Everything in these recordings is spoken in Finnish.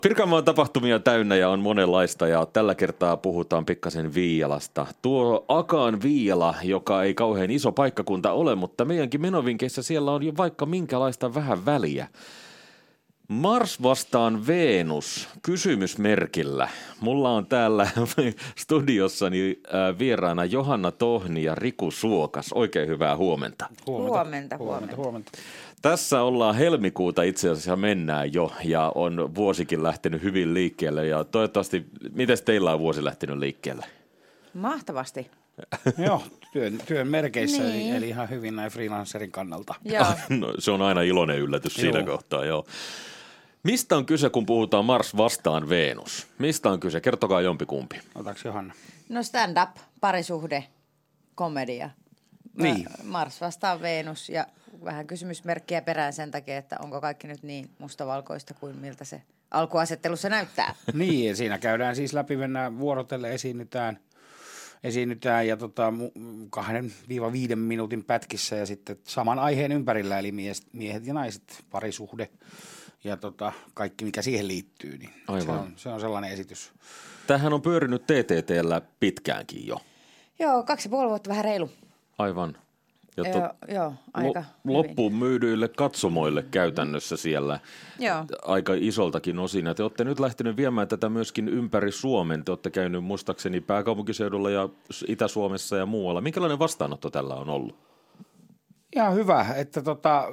Pirkanmaan tapahtumia täynnä ja on monenlaista ja tällä kertaa puhutaan pikkasen Viialasta. Tuo Akaan Viiala, joka ei kauhean iso paikkakunta ole, mutta meidänkin menovinkeissä siellä on jo vaikka minkälaista vähän väliä. Mars vastaan Venus, kysymysmerkillä. Mulla on täällä studiossani vieraana Johanna Tohni ja Riku Suokas. Oikein hyvää huomenta. Huomenta. Tässä ollaan helmikuuta itse asiassa mennään jo ja on vuosikin lähtenyt hyvin liikkeelle. Ja toivottavasti, miten teillä on vuosi lähtenyt liikkeelle? Mahtavasti. Joo, työn merkeissä, niin. Eli ihan hyvin näin freelancerin kannalta. Joo. No, se on aina iloinen yllätys siinä kohtaa, joo. Mistä on kyse, kun puhutaan Mars vastaan Venus? Mistä on kyse? Kertokaa jompikumpi. Otaks Johanna? No stand-up, parisuhde, komedia. Niin. Mars vastaan Venus ja vähän kysymysmerkkiä perään sen takia, että onko kaikki nyt niin mustavalkoista kuin miltä se alkuasettelussa näyttää. Niin, siinä käydään siis läpi, mennään vuorotelle, esiinnytään ja 2-5 minuutin pätkissä ja sitten saman aiheen ympärillä, eli miehet ja naiset, parisuhde ja kaikki mikä siihen liittyy, niin se on sellainen esitys. Tämähän on pyörinyt TTT:llä pitkäänkin jo. Joo, 2,5 vuotta vähän reilu. Aivan. Joo, aika loppuun myydyille katsomoille käytännössä siellä aika isoltakin osin. Ja te olette nyt lähtenyt viemään tätä myöskin ympäri Suomen. Te olette käynyt muistaakseni pääkaupunkiseudulla ja Itä-Suomessa ja muualla. Minkälainen vastaanotto tällä on ollut? Ihan hyvä, että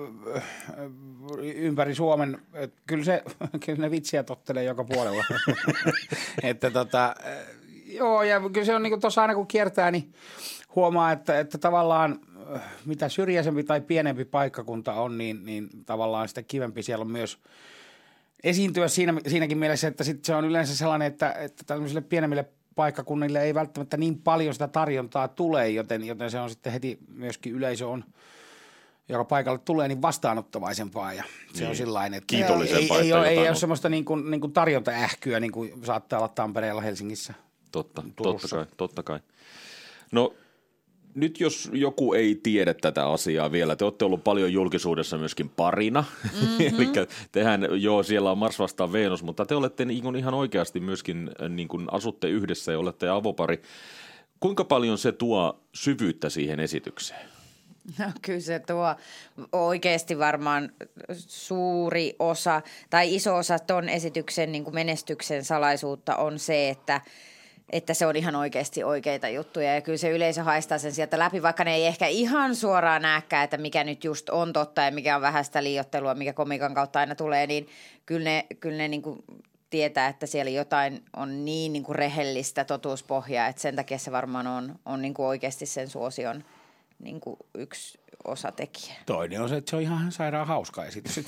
ympäri Suomen, kyllä ne vitsiä tottelee joka puolella. että joo, ja kyllä se on niin kuin tuossa aina kun kiertää, niin huomaa, että tavallaan mitä syrjäisempi tai pienempi paikkakunta on, niin tavallaan sitä kivempi siellä on myös esiintyä siinäkin mielessä, että sit se on yleensä sellainen, että tämmöisille pienemmille paikkakunnille ei välttämättä niin paljon sitä tarjontaa tule, joten se on sitten heti myöskin yleisö on, joka paikalle tulee, niin vastaanottavaisempaa ja se niin on sillainen, että kiitollisempaa, ei ole semmoista niin kuin tarjontaähkyä niin kuin saattaa olla Tampereella, Helsingissä. Totta kai. No nyt jos joku ei tiedä tätä asiaa vielä, te olette ollut paljon julkisuudessa myöskin parina, eli tehän siellä on Mars vastaan Venus, mutta te olette ihan oikeasti myöskin niin kuin asutte yhdessä ja olette avopari. Kuinka paljon se tuo syvyyttä siihen esitykseen? No kyllä se tuo oikeasti varmaan suuri osa tai iso osa ton esityksen niin kuin menestyksen salaisuutta on se, että se on ihan oikeasti oikeita juttuja ja kyllä se yleisö haistaa sen sieltä läpi, vaikka ne ei ehkä ihan suoraan näkään, että mikä nyt just on totta ja mikä on vähäistä liioittelua, mikä komikan kautta aina tulee, niin kyllä ne niin kuin tietää, että siellä jotain on niin kuin rehellistä totuuspohjaa, että sen takia se varmaan on niin kuin oikeasti sen suosion niin kuin yksi osatekijä. Toinen on se, että se on ihan sairaan hauska esitys.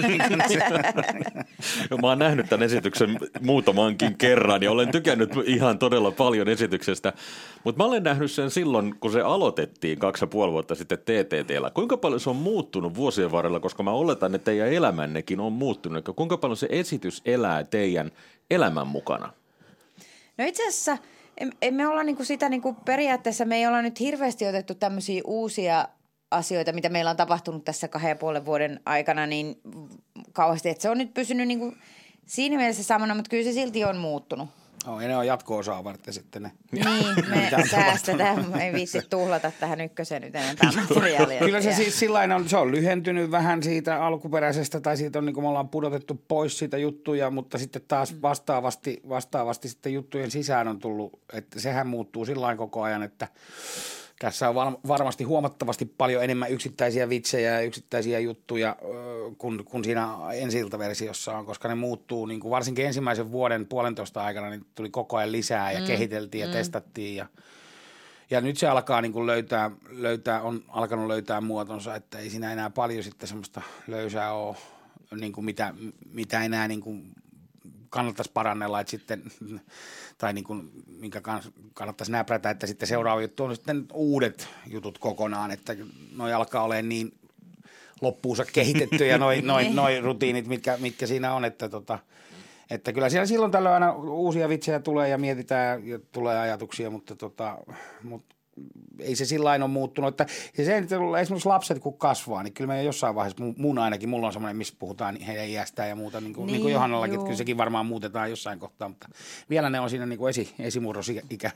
Mä oon nähnyt tämän esityksen muutamankin kerran ja olen tykännyt ihan todella paljon esityksestä. Mutta mä olen nähnyt sen silloin, kun se aloitettiin 2,5 vuotta sitten TTT:llä. Kuinka paljon se on muuttunut vuosien varrella, koska mä oletan, että teidän elämännekin on muuttunut. Kuinka paljon se esitys elää teidän elämän mukana? No itse asiassa emme olla niinku sitä niinku periaatteessa, me ei olla nyt hirveästi otettu tämmöisiä uusia asioita, mitä meillä on tapahtunut tässä 2,5 vuoden aikana, niin kauheasti, että se on nyt pysynyt niinku siinä mielessä samana, mutta kyllä se silti on muuttunut. Ja ne on jatko-osaa varten sitten ne. Niin, me säästetään, me ei viitsi tuhlata tähän ykköseen nyt enempää materiaalia. Kyllä se siis sillain se on lyhentynyt vähän siitä alkuperäisestä, tai siitä on niin kuin me ollaan pudotettu pois siitä juttuja, mutta sitten taas vastaavasti sitten juttujen sisään on tullut, että sehän muuttuu sillain koko ajan, että tässä on varmasti huomattavasti paljon enemmän yksittäisiä vitsejä ja yksittäisiä juttuja kuin siinä ensi-iltaversiossa on, koska ne muuttuu, niin kuin varsinkin ensimmäisen vuoden 1,5 aikana, niin tuli koko ajan lisää ja kehiteltiin ja testattiin. Ja nyt se alkaa niin kuin on alkanut löytää muotonsa, että ei siinä enää paljon sitten semmoista löysää ole, niin kuin mitä enää niin kuin kannattaisi parannella, että sitten, tai niin kuin, minkä kannattaisi näprätä, että sitten seuraava juttu on sitten uudet jutut kokonaan, että noi alkaa olemaan niin loppuunsa kehitetty ja noi rutiinit, mitkä siinä on, että kyllä siellä silloin tällöin aina uusia vitsejä tulee ja mietitään ja tulee ajatuksia, mutta ei se sillain ole muuttunut. Että se, että esimerkiksi lapset kun kasvaa, niin kyllä me jossain vaiheessa, mun ainakin, mulla on semmoinen, missä puhutaan heidän iästään ja muuta, niin kuin Johannallakin, että kyllä sekin varmaan muutetaan jossain kohtaa, mutta vielä ne on siinä niin kuin esimurrosikä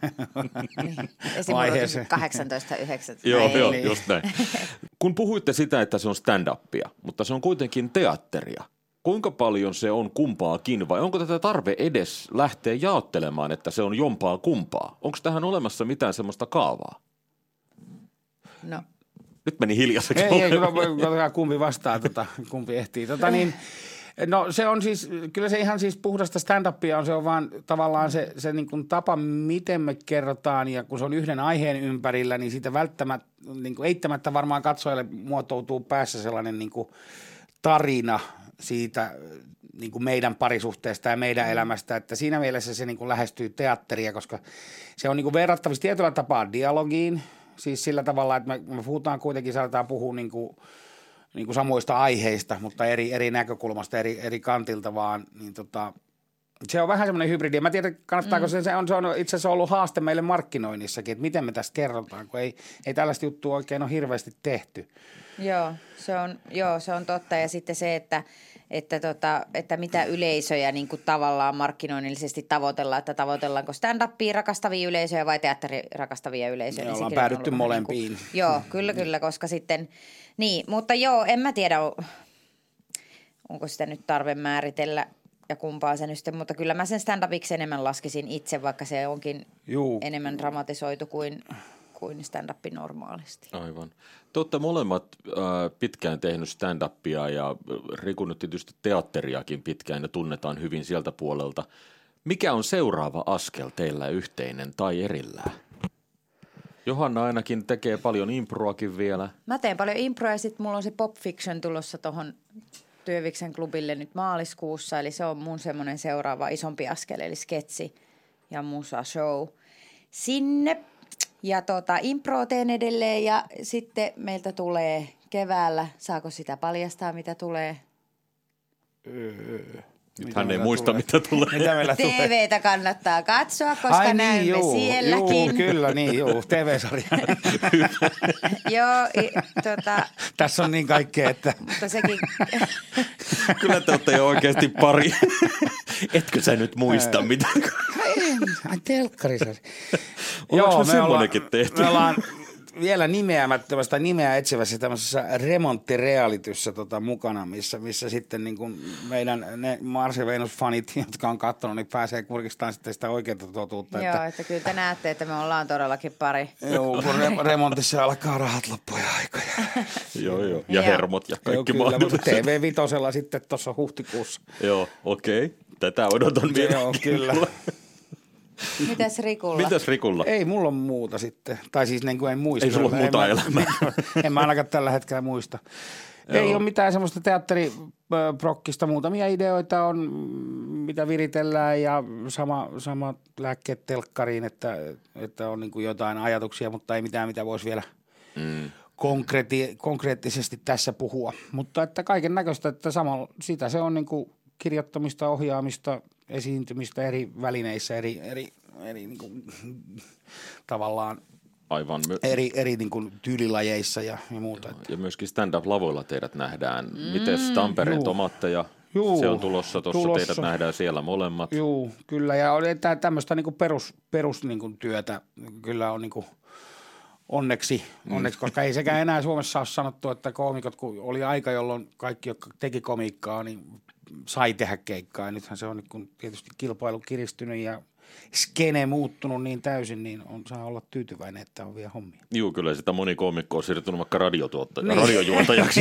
vaiheessa. 18-19. Joo, just näin. Kun puhuitte sitä, että se on stand-upia, mutta se on kuitenkin teatteria. Kuinka paljon se on kumpaakin vai onko tätä tarve edes lähteä jaottelemaan, että se on jompaa kumpaa? Onko tähän olemassa mitään semmoista kaavaa? No. Nyt meni hiljaiseksi. Ei, kyllä kumpi vastaa, kumpi ehtii. No se on siis, kyllä se ihan siis puhdasta stand-upia on, se on vaan tavallaan se niin kuin tapa, miten me kerrotaan ja kun se on yhden aiheen ympärillä, niin siitä välttämättä, niin kuin eittämättä varmaan katsojalle muotoutuu päässä sellainen niin kuin tarina siitä niin kuin meidän parisuhteesta ja meidän elämästä, että siinä mielessä se niin kuin lähestyy teatteria, koska se on niin kuin verrattavissa tietyllä tapaa dialogiin, siis sillä tavalla, että me puhutaan kuitenkin, saadaan puhua niin kuin samoista aiheista, mutta eri näkökulmasta, eri kantilta vaan, niin se on vähän semmoinen hybridi. Mä tiedän, kannattaako se on itse asiassa ollut haaste meille markkinoinnissakin, että miten me tästä kerrotaan, kun ei tällaista juttua oikein ole hirveästi tehty. Joo, se on totta. Ja sitten se, että mitä yleisöjä niin kuin tavallaan markkinoinnillisesti tavoitellaan, että tavoitellaanko stand-upia rakastavia yleisöjä vai teatteri rakastavia yleisöjä. Me ollaan päädytty molempiin. Niin kuin, joo, kyllä, koska sitten, niin, mutta joo, en mä tiedä, onko sitä nyt tarve määritellä ja kumpaa se nyt sitten, mutta kyllä mä sen stand-upiksi enemmän laskisin itse, vaikka se onkin enemmän dramatisoitu kuin stand-up normaalisti. Aivan. Te olette molemmat pitkään tehnyt stand-upia ja Riku nyt tietysti teatteriakin pitkään ja tunnetaan hyvin sieltä puolelta. Mikä on seuraava askel teillä yhteinen tai erillään? Johanna ainakin tekee paljon improakin vielä. Mä teen paljon improa ja sitten mulla on se Pop Fiction tulossa tuohon Työviksen klubille nyt maaliskuussa. Eli se on mun semmoinen seuraava isompi askel, eli sketsi ja musa show sinne. Ja impro teen edelleen ja sitten meiltä tulee keväällä, saako sitä paljastaa mitä tulee? Hän ei muista mitä tulee. Mitä meillä tulee? TVtä kannattaa katsoa, koska näemme sielläkin. Kyllä, TV-sarja. Tässä on niin kaikkea, että... Mutta sekin... Kyllä te olette jo oikeasti pari. Etkö sä nyt muista mitä? Ai telkkarissa. Onko me semmoinenkin tehty? Me ollaan vielä nimeämättömästä nimeä etsivässä tämmöisessä remonttirealityssä mukana, missä sitten niin kuin meidän ne Mars ja Venus-fanit, jotka on katsonut, niin pääsee kurkistamaan sitten sitä oikeaa totuutta. Joo, että kyllä te näette, että me ollaan todellakin pari. Joo, kun remontissa alkaa rahat loppuja aikoja. Joo. Ja hermot ja kaikki mahdolliset. TV5 sitten tuossa huhtikuussa. Joo, okei. Tätä odotan vielä. Joo, kyllä. Mitäs Rikulla? Ei mulla on muuta sitten. Tai siis niin kuin en muista. Ei sulla ole muuta elämää. En mä ainakaan tällä hetkellä muista. Ei ole mitään semmoista teatteriprokkista. Muutamia ideoita on, mitä viritellään ja sama lääkkeet telkkariin, että on niin kuin jotain ajatuksia, mutta ei mitään, mitä voisi vielä konkreettisesti tässä puhua. Mutta että kaiken näköistä, että sitä se on niin kuin kirjoittamista, ohjaamista, esiintymistä eri välineissä, eri niin kuin, tavallaan aivan eri niin kuin tyylilajeissa ja muuta. Ja myöskin stand-up-lavoilla teidät nähdään. Mites Tampereen Tomatteja? Se on tulossa tuossa, teidät nähdään siellä molemmat. Joo, kyllä. Ja tämmöistä niin kuin perus niin kuin työtä kyllä on niin kuin onneksi, koska ei sekään enää Suomessa ole sanottu, että koomikot, kun oli aika, jolloin kaikki, jotka teki komiikkaa, niin sai tehdä keikkaa. Ja nythän se on niin tietysti kilpailu kiristynyt ja skene muuttunut niin täysin, niin saa olla tyytyväinen, että on vielä hommia. Joo, kyllä sitä moni koomikko on siirtynyt vaikka radiojuontajaksi.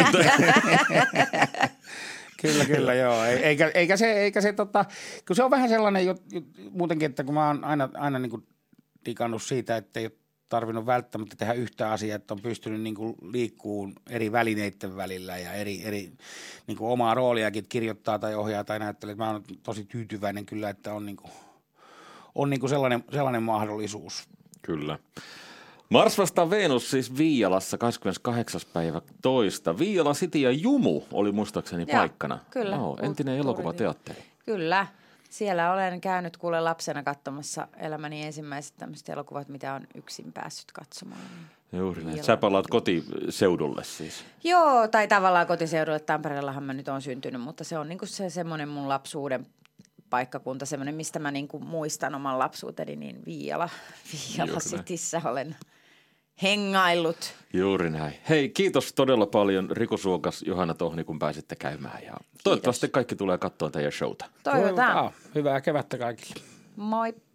Kyllä, joo. Eikä se kun se on vähän sellainen muutenkin, että kun mä oon aina niin kuin digannut siitä, että ei ole tarvinnut välttämättä tehdä yhtä asiaa, että on pystynyt niin kuin liikkuun eri välineiden välillä ja eri niin kuin omaa rooliakin kirjoittaa tai ohjaa tai näyttelee. Mä oon tosi tyytyväinen kyllä, että on niin kuin sellainen mahdollisuus. Kyllä. Mars vastaan Venus siis Viialassa 28.2. Viiala City ja Jumu oli muistaakseni paikkana. Kyllä. Entinen elokuvateatteri. Kyllä. Siellä olen käynyt kuule lapsena katsomassa elämäni ensimmäiset tämmöiset elokuvat, mitä on yksin päässyt katsomaan. Juuri näin. Sä palaat kotiseudulle siis. Joo, tai tavallaan kotiseudulle. Tampereellahan mä nyt on syntynyt, mutta se on niinku se semmoinen mun lapsuuden paikkakunta, semmoinen, mistä mä niinku muistan oman lapsuuteni, niin Viiala Cityssä olen hengaillut. Juuri näin. Hei, kiitos todella paljon Riku Suokas, Johanna Tohni, kun pääsitte käymään. Ja toivottavasti kaikki tulee katsoa teidän showta. Toivotaan. Hyvää kevättä kaikille. Moi.